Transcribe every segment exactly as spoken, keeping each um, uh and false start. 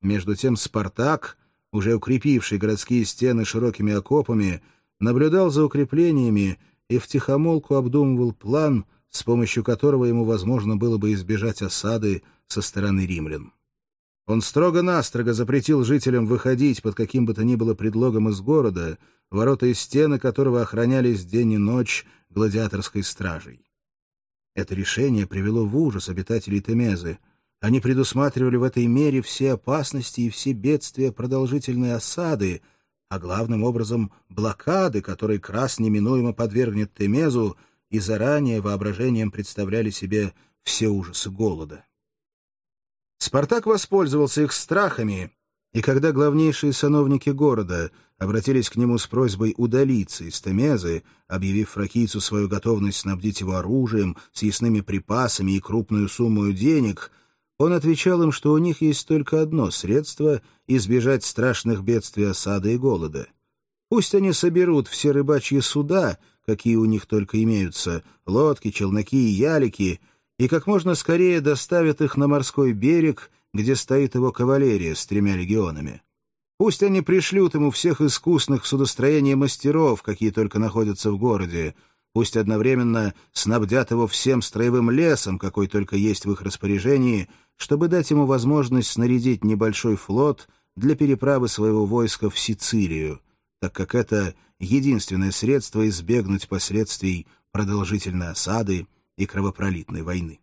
Между тем Спартак, уже укрепивший городские стены широкими окопами, наблюдал за укреплениями и втихомолку обдумывал план, с помощью которого ему возможно было бы избежать осады со стороны римлян. Он строго-настрого запретил жителям выходить под каким бы то ни было предлогом из города, ворота и стены которого охранялись день и ночь гладиаторской стражей. Это решение привело в ужас обитателей Темезы. Они предусматривали в этой мере все опасности и все бедствия продолжительной осады, а главным образом блокады, которой Крас неминуемо подвергнет Темезу, и заранее воображением представляли себе все ужасы голода. Спартак воспользовался их страхами, и когда главнейшие сановники города обратились к нему с просьбой удалиться из Темезы, объявив фракийцу свою готовность снабдить его оружием, съестными припасами и крупную сумму денег, он отвечал им, что у них есть только одно средство избежать страшных бедствий осады и голода. Пусть они соберут все рыбачьи суда, какие у них только имеются, лодки, челноки и ялики, и как можно скорее доставят их на морской берег, где стоит его кавалерия с тремя легионами. Пусть они пришлют ему всех искусных в судостроении мастеров, какие только находятся в городе, пусть одновременно снабдят его всем строевым лесом, какой только есть в их распоряжении, чтобы дать ему возможность снарядить небольшой флот для переправы своего войска в Сицилию, так как это единственное средство избегнуть последствий продолжительной осады и кровопролитной войны.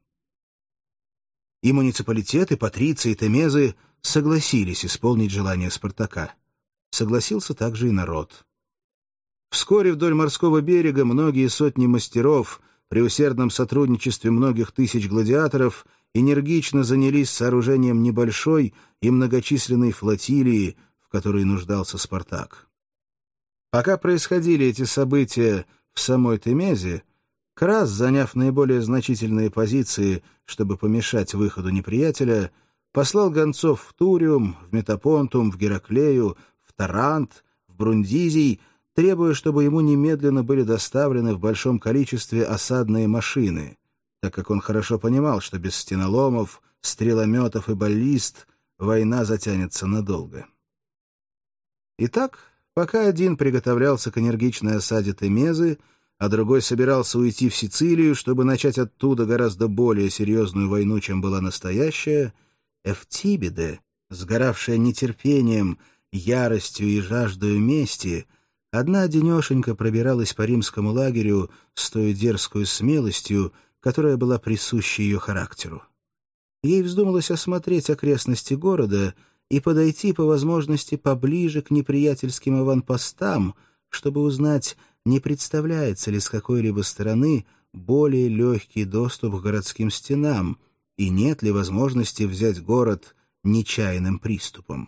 И муниципалитеты, патриции, темезы согласились исполнить желание Спартака. Согласился также и народ. Вскоре вдоль морского берега многие сотни мастеров при усердном сотрудничестве многих тысяч гладиаторов энергично занялись сооружением небольшой и многочисленной флотилии, в которой нуждался Спартак. Пока происходили эти события в самой Темезе, Крас, заняв наиболее значительные позиции, чтобы помешать выходу неприятеля, послал гонцов в Туриум, в Метапонтум, в Гераклею, в Тарант, в Брундизий, требуя, чтобы ему немедленно были доставлены в большом количестве осадные машины, так как он хорошо понимал, что без стеноломов, стрелометов и баллист война затянется надолго. Итак, пока один приготовлялся к энергичной осаде Темезы, а другой собирался уйти в Сицилию, чтобы начать оттуда гораздо более серьезную войну, чем была настоящая, Эфтибиде, сгоравшая нетерпением, яростью и жаждою мести, одна-одинешенька пробиралась по римскому лагерю с той дерзкую смелостью, которая была присуща ее характеру. Ей вздумалось осмотреть окрестности города и подойти по возможности поближе к неприятельским аванпостам, чтобы узнать, не представляется ли с какой-либо стороны более легкий доступ к городским стенам и нет ли возможности взять город нечаянным приступом.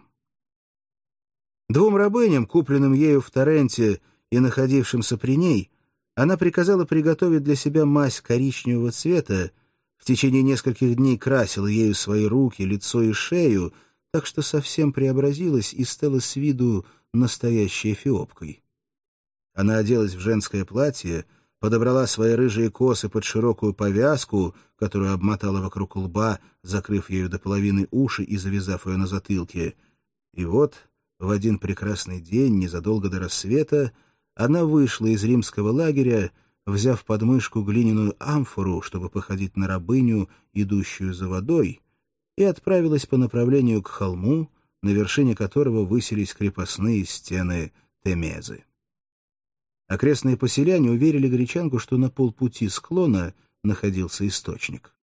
Двум рабыням, купленным ею в Таренте и находившимся при ней, она приказала приготовить для себя мазь коричневого цвета, в течение нескольких дней красила ею свои руки, лицо и шею, так что совсем преобразилась и стала с виду настоящей эфиопкой. Она оделась в женское платье, подобрала свои рыжие косы под широкую повязку, которую обмотала вокруг лба, закрыв ею до половины уши и завязав ее на затылке. И вот в один прекрасный день, незадолго до рассвета, она вышла из римского лагеря, взяв под мышку глиняную амфору, чтобы походить на рабыню, идущую за водой, и отправилась по направлению к холму, на вершине которого высились крепостные стены Темезы. Окрестные поселяне уверили гречанку, что на полпути склона находился источник.